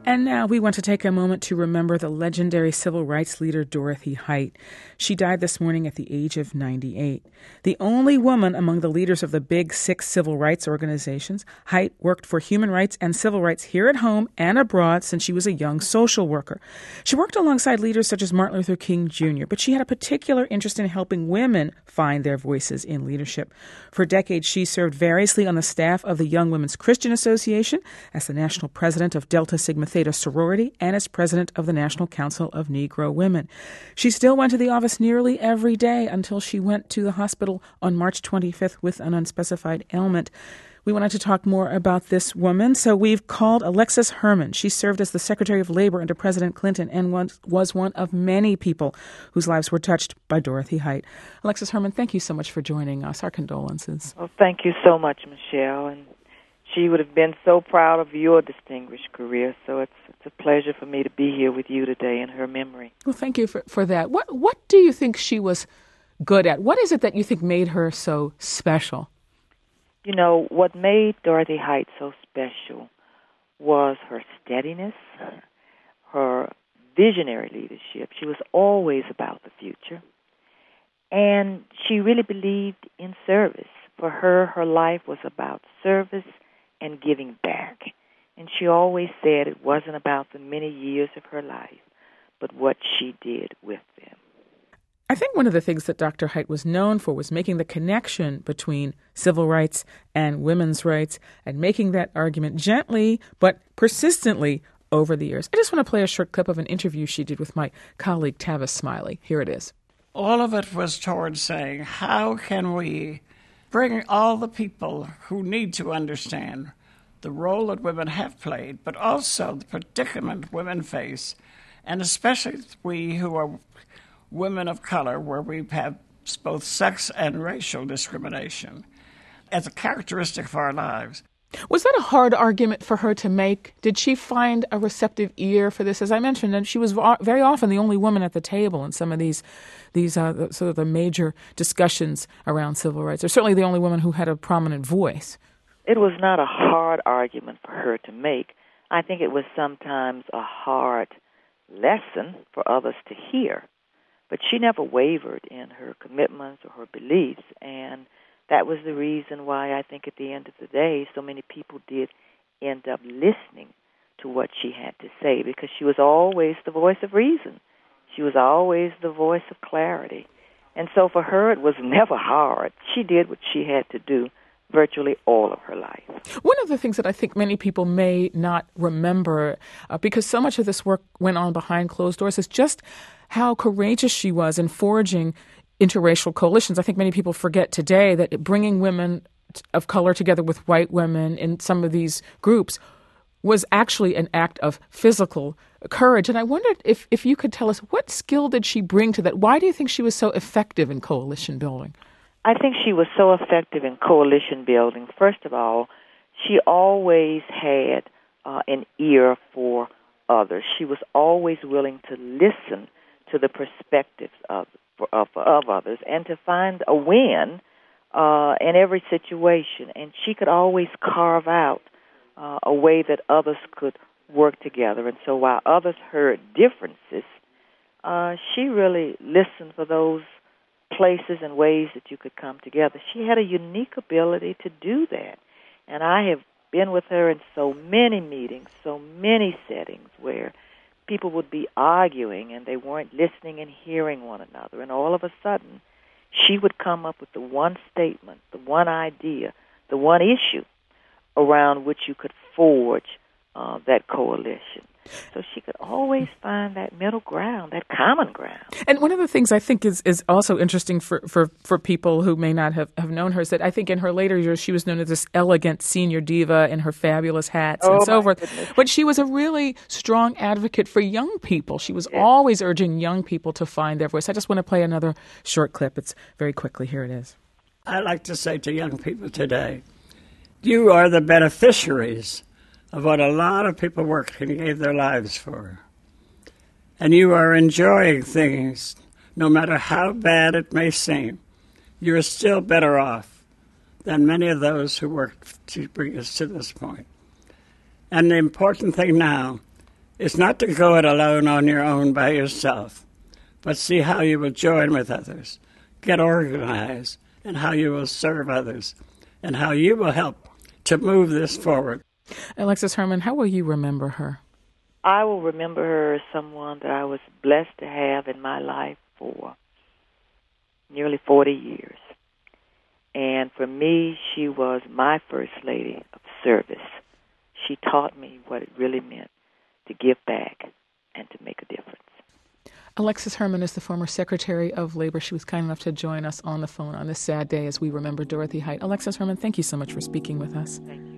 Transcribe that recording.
And now we want to take a moment to remember the legendary civil rights leader Dorothy Height. She died this morning at the age of 98. The only woman among the leaders of the big 6 civil rights organizations, Height worked for human rights and civil rights here at home and abroad since she was a young social worker. She worked alongside leaders such as Martin Luther King Jr., but she had a particular interest in helping women find their voices in leadership. For decades, she served variously on the staff of the Young Women's Christian Association, as the national president of Delta Sigma Theta sorority, and as president of the National Council of Negro Women. She still went to the office nearly every day until she went to the hospital on March 25th with an unspecified ailment. We wanted to talk more about this woman, so we've called Alexis Herman. She served as the Secretary of Labor under President Clinton and was one of many people whose lives were touched by Dorothy Height. Alexis Herman, thank you so much for joining us. Our condolences. Well, thank you so much, Michelle. And she would have been so proud of your distinguished career, so it's a pleasure for me to be here with you today in her memory. Well, thank you for that. What do you think she was good at? What is it that you think made her so special? You know, what made Dorothy Height so special was her steadiness, her visionary leadership. She was always about the future, and she really believed in service. For her, her life was about service and giving back. And she always said it wasn't about the many years of her life, but what she did with them. I think one of the things that Dr. Height was known for was making the connection between civil rights and women's rights and making that argument gently but persistently over the years. I just want to play a short clip of an interview she did with my colleague Tavis Smiley. Here it is. All of it was towards saying, how can we bring all the people who need to understand the role that women have played, but also the predicament women face, and especially we who are women of color, where we have both sex and racial discrimination as a characteristic of our lives. Was that a hard argument for her to make? Did she find a receptive ear for this? As I mentioned, and she was very often the only woman at the table in some of these sort of the major discussions around civil rights, or certainly the only woman who had a prominent voice. It was not a hard argument for her to make. I think it was sometimes a hard lesson for others to hear. But she never wavered in her commitments or her beliefs, and that was the reason why I think at the end of the day so many people did end up listening to what she had to say, because she was always the voice of reason. She was always the voice of clarity. And so for her it was never hard. She did what she had to do virtually all of her life. One of the things that I think many people may not remember, because so much of this work went on behind closed doors, is just how courageous she was in forging interracial coalitions. I think many people forget today that bringing women of color together with white women in some of these groups was actually an act of physical courage. And I wondered if you could tell us, what skill did she bring to that? Why do you think she was so effective in coalition building? I think she was so effective in coalition building. First of all, she always had an ear for others. She was always willing to listen to the perspectives of others and to find a win in every situation. And she could always carve out a way that others could work together. And so while others heard differences, she really listened for those places and ways that you could come together. She had a unique ability to do that. And I have been with her in so many meetings, so many settings where people would be arguing and they weren't listening and hearing one another. And all of a sudden, she would come up with the one statement, the one idea, the one issue around which you could forge that coalition. So she could always find that middle ground, that common ground. And one of the things I think is also interesting for people who may not have known her is that I think in her later years she was known as this elegant senior diva in her fabulous hats and so forth. Goodness. But she was a really strong advocate for young people. She was always urging young people to find their voice. I just want to play another short clip. It's very quickly. Here it is. I like to say to young people today, you are the beneficiaries of what a lot of people worked and gave their lives for. And you are enjoying things, no matter how bad it may seem. You are still better off than many of those who worked to bring us to this point. And the important thing now is not to go it alone on your own by yourself, but see how you will join with others, get organized, and how you will serve others, and how you will help to move this forward. Alexis Herman, how will you remember her? I will remember her as someone that I was blessed to have in my life for nearly 40 years. And for me, she was my first lady of service. She taught me what it really meant to give back and to make a difference. Alexis Herman is the former Secretary of Labor. She was kind enough to join us on the phone on this sad day as we remember Dorothy Height. Alexis Herman, thank you so much for speaking with us. Thank you.